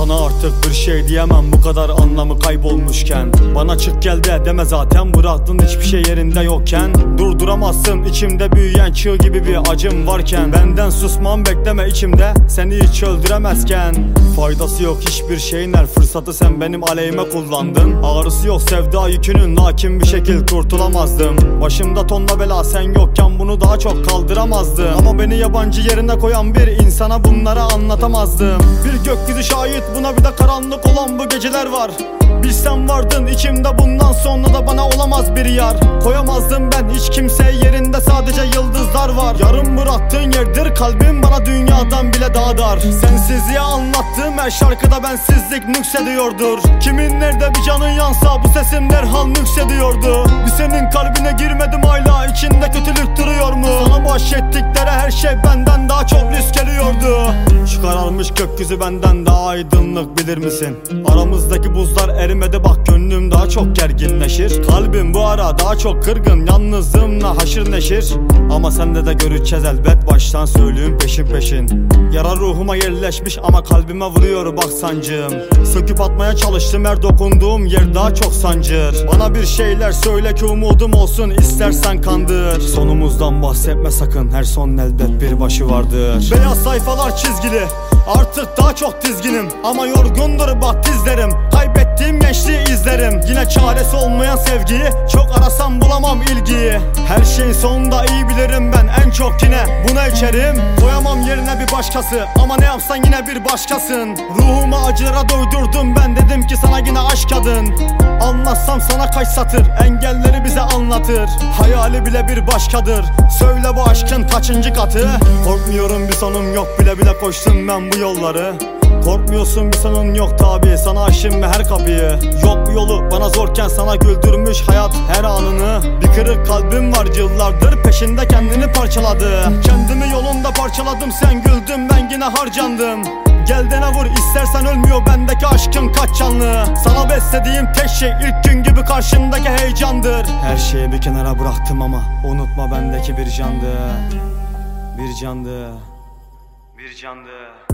Sana artık bir şey diyemem bu kadar anlamı kaybolmuşken. Bana çık gel de deme zaten, bıraktın hiçbir şey yerinde yokken. Durduramazsın içimde büyüyen çığ gibi bir acım varken. Benden susmam bekleme içimde, seni hiç öldüremezken. Faydası yok hiçbir şeyin, her fırsatı sen benim aleyhime kullandın. Ağrısı yok sevda yükünün, lakin bir şekil kurtulamazdım. Başımda tonla bela sen yokken bunu daha çok kaldıramazdım. Ama beni yabancı yerine koyan bir insana bunları anlatamazdım. Bir gökyüzü şahit buna, bir de karanlık olan bu geceler var. Bilsem vardın içimde, bundan sonra da bana olamaz bir yar. Koyamazdım ben hiç kimseye yerinde, sadece yıldızlar var. Yarım bıraktığın yerdir kalbim bana dünyadan bile daha dar. Sensizliğe anlattığım her şarkıda bensizlik nüksediyordur. Kimin nerede bir canın yansa bu sesim derhal nüksediyordu. Bir senin kalbine girmedim hala, içinde kötülük duruyor mu? Sana bahşettikleri her şey benden daha çok risk geliyordu. Şu kararmış gökyüzü benden daha aydınlık, bilir misin? Aramızdaki buzlar erimedi bak, gönlüm daha çok gerginleşir. Kalbim bu ara daha çok kırgın, yalnızlığımla haşır neşir. Ama sende de göreceğiz elbet, baştan söyleyeyim peşin peşin. Yara ruhuma yerleşmiş ama kalbime vuruyor bak sancım. Söküp atmaya çalıştım, her dokunduğum yer daha çok sancır. Bana bir şeyler söyle ki umudum olsun, istersen kandır. Sonumuzdan bahsetme sakın, her son elbet bir başı vardır. Beyaz sayfalar çizgili, artık daha çok dizginim. Ama yorgundur bak dizlerim, kaybettiğim gençliği izlerim. Yine çaresi olmayan sevgiyi, çok arasam bulamam ilgiyi. Her şeyin sonunda iyi bilirim ben, en çok yine buna içerim. Koyamam yerine bir başkası, ama ne yapsan yine bir başkasın. Ruhumu acılara doydurdum ben, dedim ki sana yine aşk kadın. Anlatsam sana kaç satır, engelleri bize anlatır. Hayali bile bir başkadır, söyle bu aşkın kaçıncı katı? Korkmuyorum bir sonum yok, bile bile koştum ben bu yolları. Korkmuyorsun bir sonun yok tabi, sana aşığım ve her kapıyı. Yok bu yolu bana zorken sana güldürmüş hayat her anını. Bir kırık kalbim var yıllardır peşinde kendini parçaladı. Kendimi yolunda parçaladım, sen güldün ben yine harcandım. Gel dene vur istersen, ölmüyor bendeki aşkın kaç canlı. Sana beslediğim tek şey ilk gün gibi karşımdaki heyecandır. Her şeyi bir kenara bıraktım ama unutma bendeki bir candı. Bir candı. Bir candı.